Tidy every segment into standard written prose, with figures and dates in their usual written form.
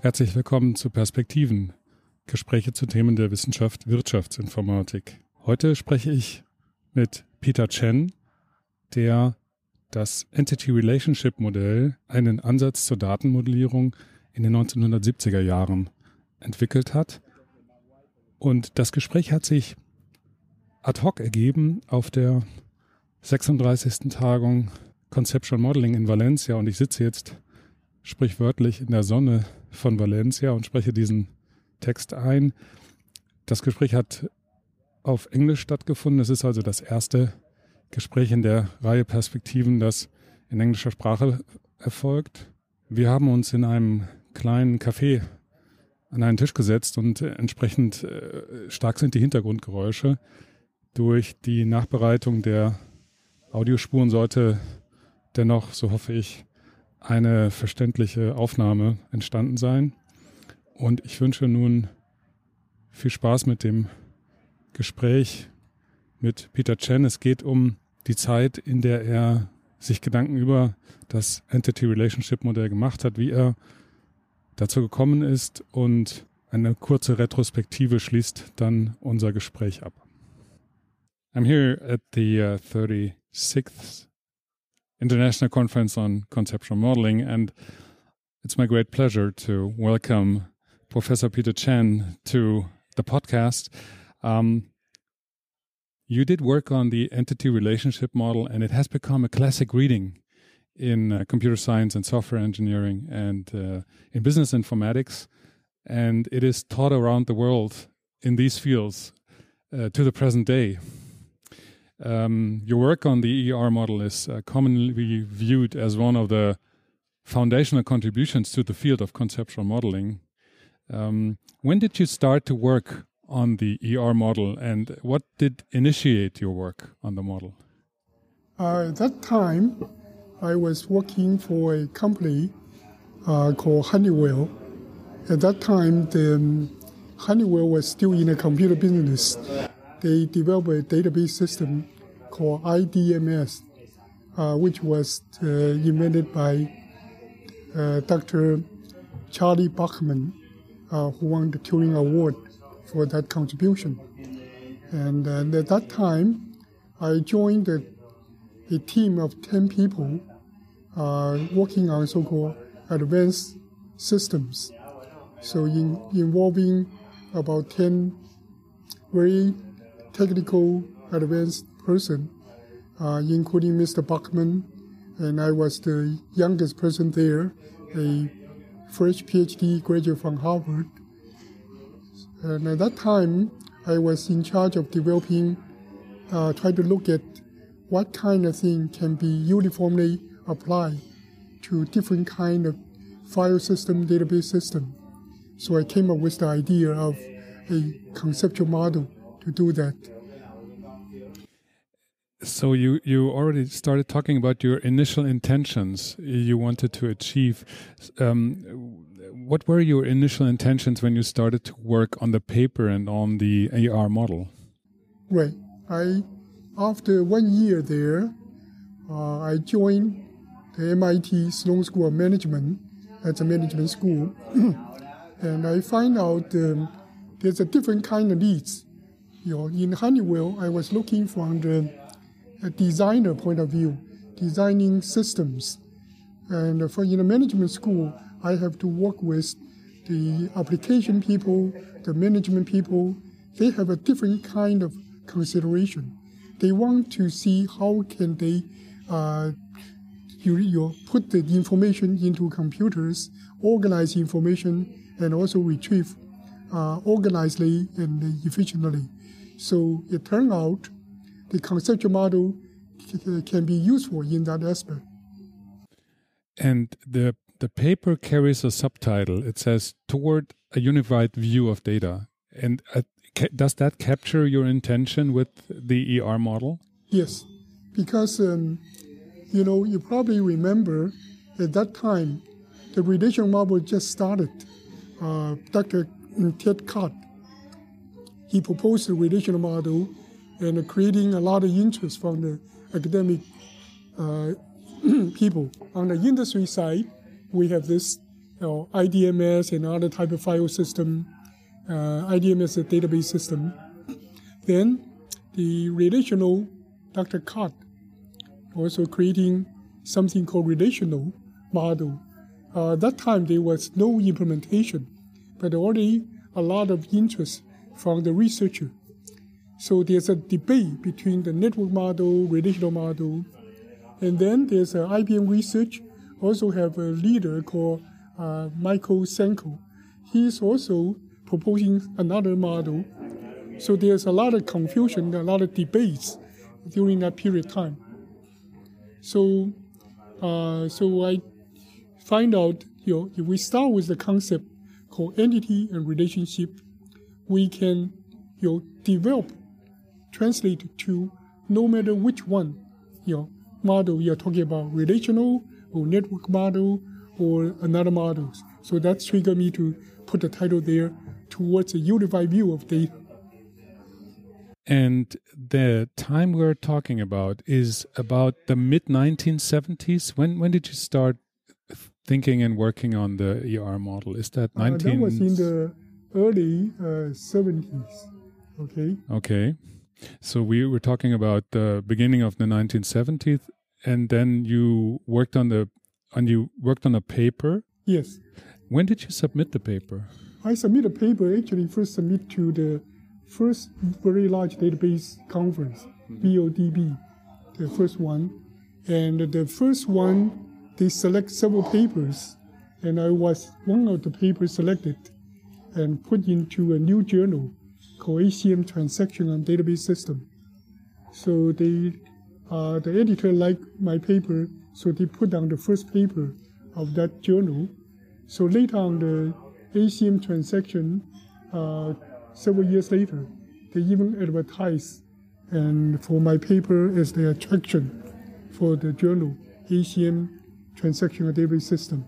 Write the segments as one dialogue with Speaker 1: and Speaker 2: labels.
Speaker 1: Herzlich willkommen zu Perspektiven, Gespräche zu Themen der Wissenschaft Wirtschaftsinformatik. Heute spreche ich mit Peter Chen, der das Entity Relationship Modell, einen Ansatz zur Datenmodellierung in den 1970er Jahren entwickelt hat. Und das Gespräch hat sich ad hoc ergeben auf der 36. Tagung Conceptual Modeling in Valencia, und ich sitze jetzt sprichwörtlich in der Sonne von Valencia und spreche diesen Text ein. Das Gespräch hat auf Englisch stattgefunden. Es ist also das erste Gespräch in der Reihe Perspektiven, das in englischer Sprache erfolgt. Wir haben uns in einem kleinen Café an einen Tisch gesetzt und entsprechend stark sind die Hintergrundgeräusche. Durch die Nachbereitung der Audiospuren sollte dennoch, so hoffe ich, eine verständliche Aufnahme entstanden sein. Und ich wünsche nun viel Spaß mit dem Gespräch mit Peter Chen. Es geht um die Zeit, in der er sich Gedanken über das Entity Relationship Modell gemacht hat, wie er dazu gekommen ist, und eine kurze Retrospektive schließt dann unser Gespräch ab. I'm here at the 36th International Conference on Conceptual Modeling, and it's my great pleasure to welcome Professor Peter Chen to the podcast. You did work on the entity relationship model, and it has become a classic reading in computer science and software engineering and in business informatics, and it is taught around the world in these fields to the present day. Your work on the ER model is commonly viewed as one of the foundational contributions to the field of conceptual modeling. When did you start to work on the ER model, and what did initiate your work on the model?
Speaker 2: At that time, I was working for a company called Honeywell. At that time, Honeywell was still in the computer business. They developed a database system called IDMS, which was invented by Dr. Charlie Bachman, who won the Turing Award for that contribution. And at that time, I joined a team of 10 people working on so-called advanced systems. So involving about 10 very technical advanced person, including Mr. Bachman, and I was the youngest person there, a fresh PhD graduate from Harvard. And at that time, I was in charge of developing, try to look at what kind of thing can be uniformly applied to different kind of file system, database system. So I came up with the idea of a conceptual model to do that.
Speaker 1: So you already started talking about your initial intentions you wanted to achieve. What were your initial intentions when you started to work on the paper and on the AR model?
Speaker 2: Right. After 1 year there, I joined the MIT Sloan School of Management as a management school, and I find out there's a different kind of needs. In Honeywell, I was looking from the designer point of view, designing systems. And in the management school, I have to work with the application people, the management people. They have a different kind of consideration. They want to see how can they put the information into computers, organize information, and also retrieve organizedly and efficiently. So it turned out the conceptual model can be useful in that aspect.
Speaker 1: And the paper carries a subtitle. It says, "Toward a Unified View of Data." And does that capture your intention with the ER model?
Speaker 2: Yes, because, you probably remember at that time, the relational model just started. Dr. Ted Cott, he proposed the relational model and creating a lot of interest from the academic people. On the industry side, we have this IDMS and other type of file system. IDMS is a database system. Then the relational, Dr. Cott also creating something called relational model. That time there was no implementation, but already a lot of interest from the researcher. So there's a debate between the network model, relational model, and then there's IBM Research also have a leader called Michael Senko. He's also proposing another model. So there's a lot of confusion, a lot of debates during that period of time. So I find out, if we start with the concept called entity and relationship, we can, develop, translate to no matter which one, model you're talking about, relational or network model or another models. So that triggered me to put the title there, towards a unified view of data.
Speaker 1: And the time we're talking about is about the mid-1970s. When did you start thinking and working on the ER model? Is that 19?
Speaker 2: That was in the early 70s. Okay.
Speaker 1: Okay. So we were talking about the beginning of the 1970s, and then you worked on a paper.
Speaker 2: Yes.
Speaker 1: When did you submit the paper?
Speaker 2: I submit a paper, actually first submit to the first very large database conference, BODB, the first one. And the first one, they select several papers, and I was one of the papers selected and put into a new journal called ACM Transactional Database System. So the editor liked my paper, so they put down the first paper of that journal. So later on, the ACM transaction, several years later, they even advertised and for my paper as the attraction for the journal, ACM Transactional Database System.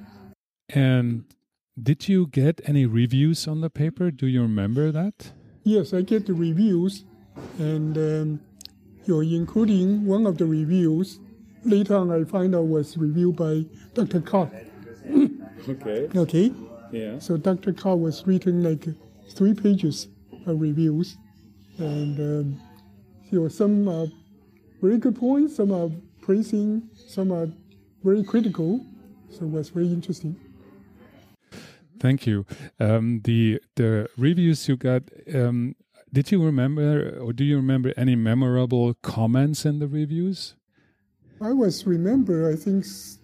Speaker 1: And did you get any reviews on the paper? Do you remember that?
Speaker 2: Yes, I get the reviews, and including one of the reviews, later on I find out was reviewed by Dr. Cott.
Speaker 1: Okay.
Speaker 2: Okay.
Speaker 1: Yeah.
Speaker 2: So Dr. Cott was written like 3 pages of reviews, and some are very good points, some are praising, some are very critical. So it was very interesting.
Speaker 1: Thank you. The reviews you got, did you remember, or do you remember any memorable comments in the reviews?
Speaker 2: I think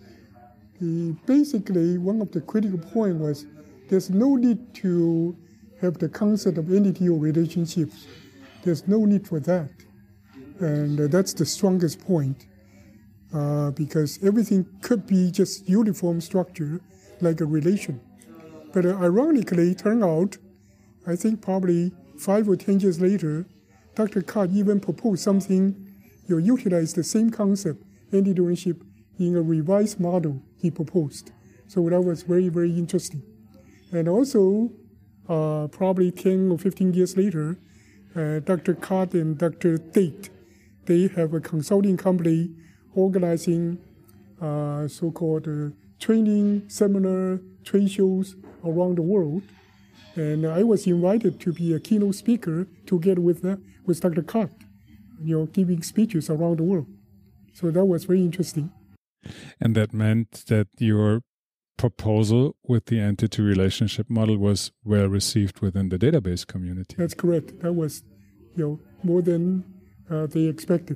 Speaker 2: basically one of the critical points was there's no need to have the concept of entity or relationships. There's no need for that. And that's the strongest point, because everything could be just uniform structure like a relation. But ironically, it turned out, I think probably 5 or 10 years later, Dr. Cott even proposed something, utilize the same concept, entity ownership, in a revised model he proposed. So that was very, very interesting. And also, probably 10 or 15 years later, Dr. Cott and Dr. Date, they have a consulting company organizing so-called training, seminar, trade shows around the world. And I was invited to be a keynote speaker together with Dr. Cott, giving speeches around the world. So that was very interesting.
Speaker 1: And that meant that your proposal with the entity relationship model was well received within the database community.
Speaker 2: That's correct. That was, more than they expected,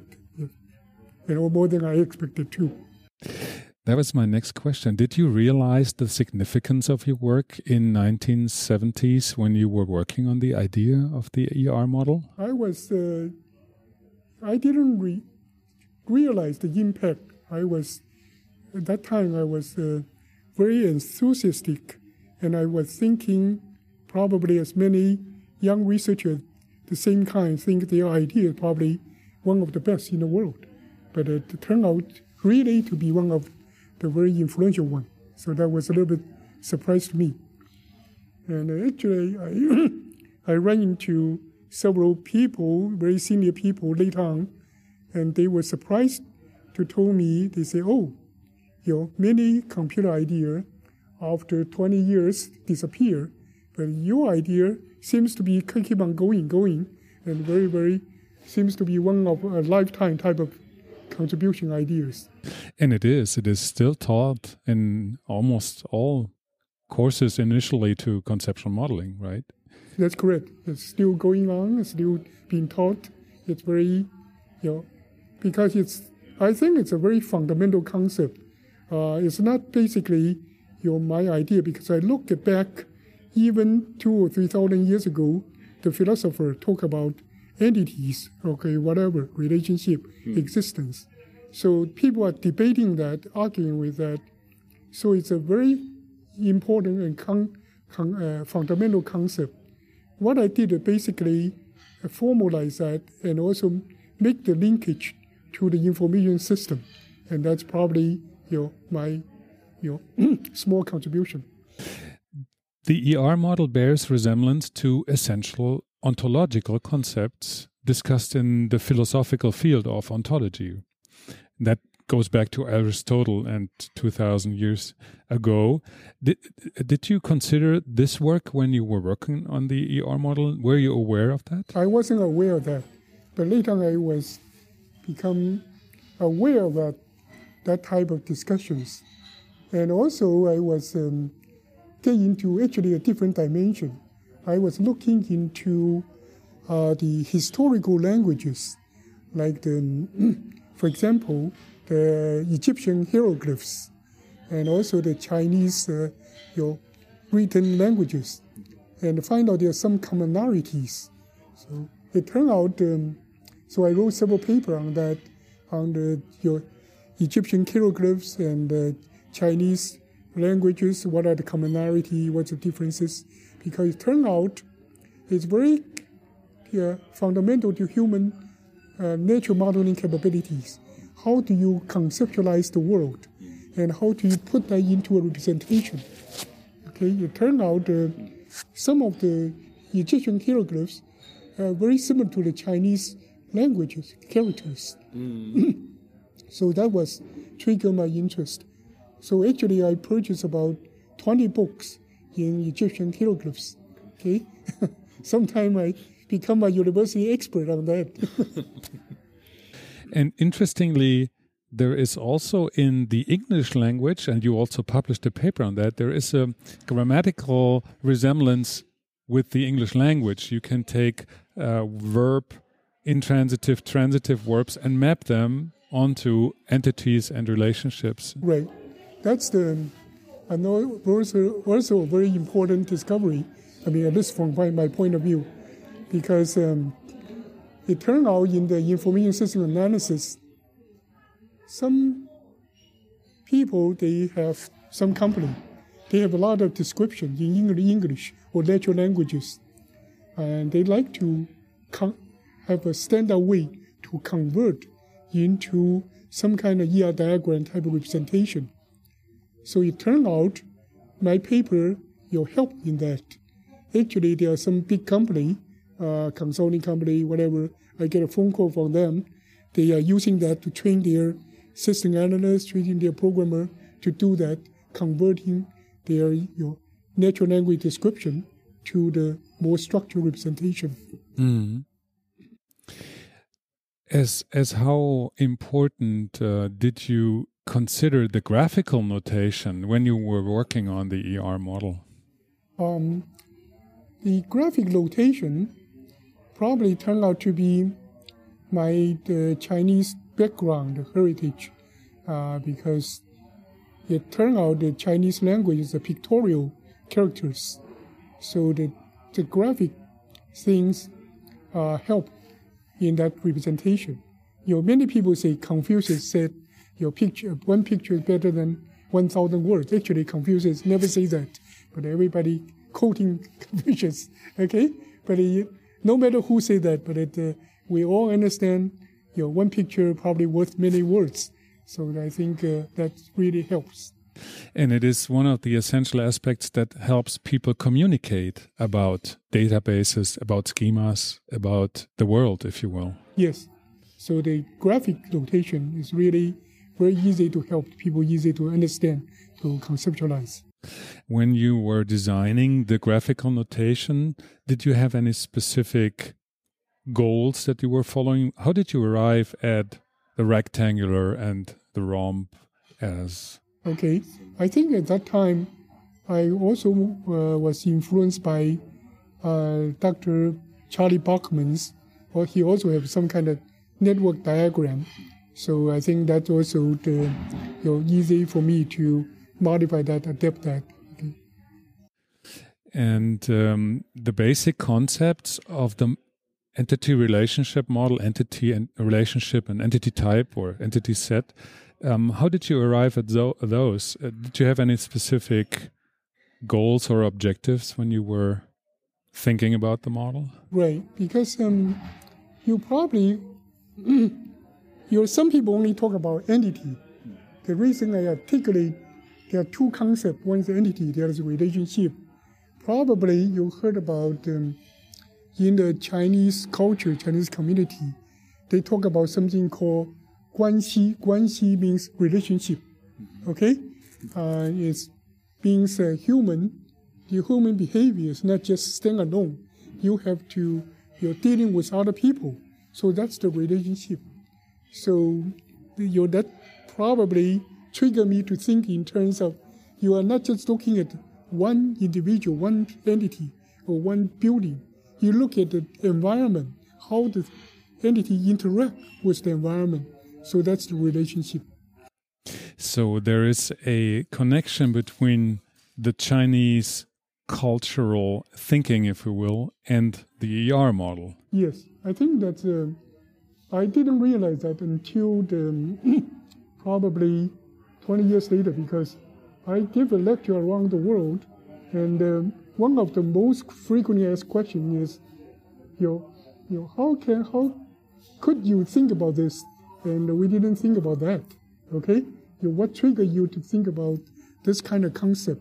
Speaker 2: or more than I expected too.
Speaker 1: That was my next question. Did you realize the significance of your work in 1970s when you were working on the idea of the ER model?
Speaker 2: I didn't realize the impact. At that time, I was very enthusiastic, and I was thinking probably as many young researchers, the same kind, think their idea is probably one of the best in the world. But it turned out really to be one of the very influential one. So that was a little bit surprise to me. And actually, I ran into several people, very senior people later on, and they were surprised to tell me, they say, many computer ideas after 20 years disappear. But your idea seems to be keep on going, and very seems to be one of a lifetime type of contribution ideas.
Speaker 1: And it is still taught in almost all courses initially to conceptual modeling, right?
Speaker 2: That's correct. It's still going on. It's still being taught. It's very, because I think it's a very fundamental concept. It's not basically, my idea, because I look back even 2,000 or 3,000 years ago, the philosopher talk about entities, whatever, relationship, existence. So people are debating that, arguing with that. So it's a very important and fundamental concept. What I did basically formalize that and also make the linkage to the information system. And that's probably my small contribution.
Speaker 1: The ER model bears resemblance to essential ontological concepts discussed in the philosophical field of ontology. That goes back to Aristotle and 2,000 years ago. Did you consider this work when you were working on the ER model? Were you aware of that?
Speaker 2: I wasn't aware of that, but later I was become aware of that type of discussions. And also I was getting into actually a different dimension. I was looking into the historical languages, like for example, the Egyptian hieroglyphs, and also the Chinese written languages, and find out there are some commonalities. So it turned out, so I wrote several papers on that, on the Egyptian hieroglyphs and the Chinese languages, what are the commonality, what's the differences, because it turned out it's very fundamental to human natural modeling capabilities. How do you conceptualize the world, and how do you put that into a representation? It turned out some of the Egyptian hieroglyphs are very similar to the Chinese languages, characters. So that was triggered my interest. So actually I purchased about 20 books in Egyptian hieroglyphs. Sometime I become a university expert on that.
Speaker 1: And interestingly, there is also in the English language, and you also published a paper on that, there is a grammatical resemblance with the English language. You can take verb, intransitive, transitive verbs and map them onto entities and relationships.
Speaker 2: Right. That's I know, also a very important discovery, at least from my point of view, because it turned out in the information system analysis, some people, they have some company, they have a lot of description in English or natural languages, and they like to have a standard way to convert into some kind of ER diagram type of representation. So it turned out my paper helped in that. Actually, there are some big company, consulting company, whatever, I get a phone call from them. They are using that to train their system analysts, training their programmer to do that, converting their natural language description to the more structured representation.
Speaker 1: Mm. As how important did you consider the graphical notation when you were working on the ER model?
Speaker 2: The graphic notation probably turned out to be the Chinese background, heritage, because it turned out the Chinese language is a pictorial characters. So the graphic things help in that representation. Many people say Confucius said one picture is better than 1,000 words. Actually, Confucius never say that, but everybody quoting Confucius, okay? But no matter who say that, but we all understand, one picture probably worth many words. So I think that really helps.
Speaker 1: And it is one of the essential aspects that helps people communicate about databases, about schemas, about the world, if you will.
Speaker 2: Yes. So the graphic notation is really very easy to help people, easy to understand, to conceptualize.
Speaker 1: When you were designing the graphical notation, did you have any specific goals that you were following? How did you arrive at the rectangular and the rhomb as?
Speaker 2: Okay, I think at that time, I also was influenced by Dr. Charlie Bachman's, or he also have some kind of network diagram. So I think that's also easy for me to modify that, adapt that. Okay.
Speaker 1: And the basic concepts of the entity relationship model, entity and relationship and entity type or entity set, how did you arrive at those? Did you have any specific goals or objectives when you were thinking about the model?
Speaker 2: Right, because you probably, some people only talk about entity. The reason I articulate, there are two concepts. One is entity, the other is relationship. Probably you heard about in the Chinese culture, Chinese community, they talk about something called 关系. 关系 means relationship. Okay? It means human. The human behavior is not just stand alone. You're dealing with other people. So that's the relationship. So that probably triggered me to think in terms of you are not just looking at one individual, one entity, or one building. You look at the environment, how the entity interact with the environment. So that's the relationship.
Speaker 1: So there is a connection between the Chinese cultural thinking, if you will, and the ER model.
Speaker 2: Yes, I think that I didn't realize that until probably 20 years later, because I give a lecture around the world, and one of the most frequently asked questions is, how could you think about this? And we didn't think about that. Okay, what triggered you to think about this kind of concept?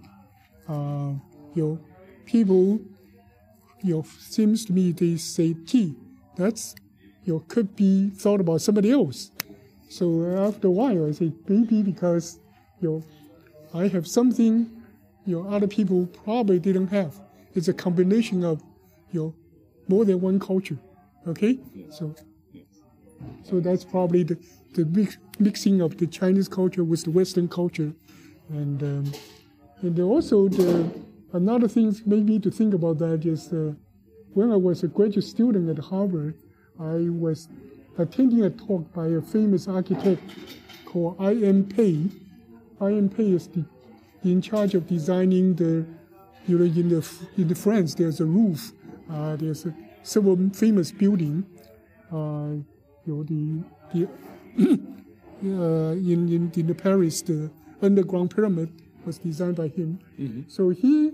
Speaker 2: People, seems to me they say, gee, that's, could be thought about somebody else. So after a while, I say, maybe because, I have something, other people probably didn't have. It's a combination of, more than one culture. Okay? So that's probably the mixing of the Chinese culture with the Western culture. And also another thing maybe to think about that is when I was a graduate student at Harvard, I was attending a talk by a famous architect called I.M. Pei. I.M. Pei is in charge of designing in the France, there's a roof. There's several famous buildings. In the Paris, the underground pyramid was designed by him. Mm-hmm. So he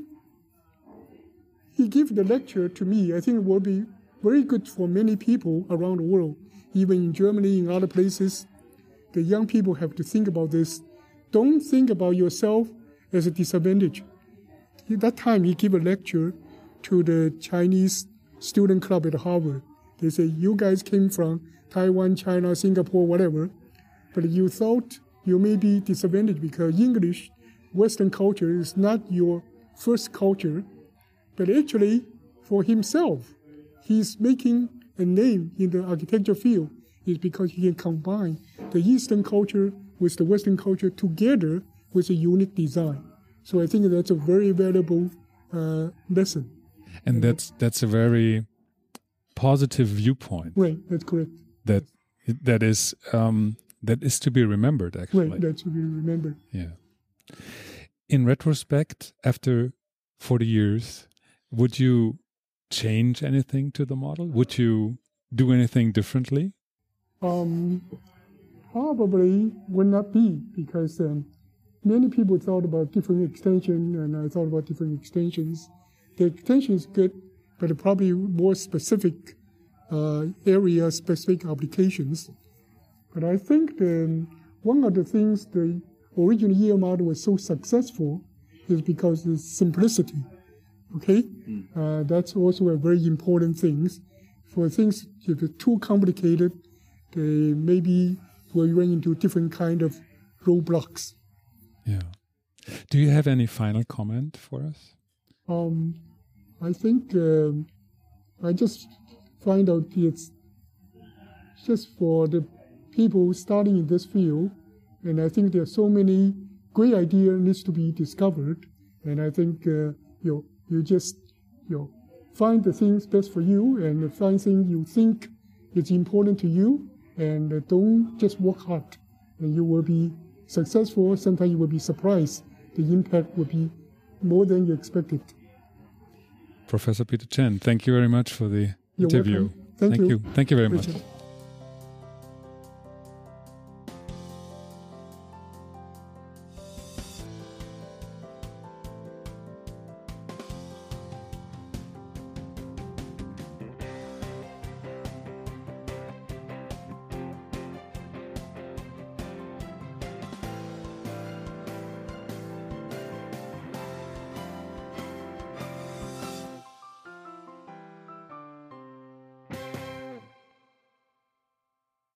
Speaker 2: gave the lecture to me. I think it will be very good for many people around the world, even in Germany, in other places. The young people have to think about this. Don't think about yourself as a disadvantage. At that time, he gave a lecture to the Chinese student club at Harvard. They say, you guys came from Taiwan, China, Singapore, whatever, but you thought you may be disadvantaged because English, Western culture is not your first culture, but actually for himself, he's making a name in the architecture field is because he can combine the Eastern culture with the Western culture together with a unique design. So I think that's a very valuable lesson.
Speaker 1: And that's a very positive viewpoint.
Speaker 2: Right, that's correct.
Speaker 1: That is to be remembered, actually.
Speaker 2: Right, that's to be remembered.
Speaker 1: Yeah. In retrospect, after 40 years, would you change anything to the model? Would you do anything differently?
Speaker 2: Probably would not be, because many people thought about different extension, and I thought about different extensions. The extension is good, but probably more specific area, specific applications. But I think one of the things the original EL model was so successful is because of simplicity. Okay, that's also a very important thing. For things if they're too complicated, they maybe will run into different kind of roadblocks.
Speaker 1: Yeah. Do you have any final comment for us?
Speaker 2: I think I just find out it's just for the people starting in this field, and I think there are so many great ideas needs to be discovered, and I think you just find the things best for you and find things you think is important to you, and don't just work hard, and you will be successful. Sometimes you will be surprised. The impact will be more than you expected.
Speaker 1: Professor Peter Chen, thank you very much for the
Speaker 2: You're
Speaker 1: interview.
Speaker 2: welcome. Thank you.
Speaker 1: Thank you very
Speaker 2: Richard.
Speaker 1: much.